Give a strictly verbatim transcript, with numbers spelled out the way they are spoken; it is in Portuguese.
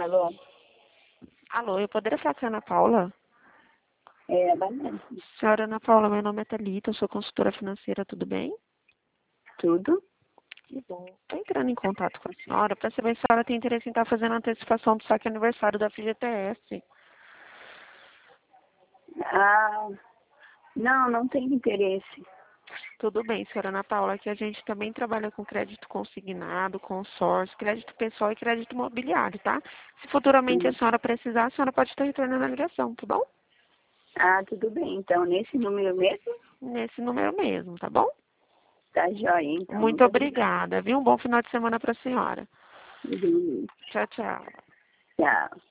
Alô? Alô, eu poderia falar com a Ana Paula? É, Vanessa. Senhora Ana Paula, meu nome é Thalita, eu sou consultora financeira, tudo bem? Tudo? Que bom. Estou entrando em contato com a senhora para saber se a senhora tem interesse em estar fazendo a antecipação do saque aniversário da F G T S. Ah, não, não tenho interesse. Tudo bem, senhora Ana Paula, que a gente também trabalha com crédito consignado, consórcio, crédito pessoal e crédito imobiliário, tá? Se futuramente a Hum. senhora precisar, a senhora pode estar retornando a ligação, tá bom? Ah, tudo bem. Então, nesse número mesmo? Nesse número mesmo, tá bom? Tá joia, então. Muito Muito obrigada. obrigada, viu? Um bom final de semana para a senhora. Uhum. Tchau, tchau. Tchau.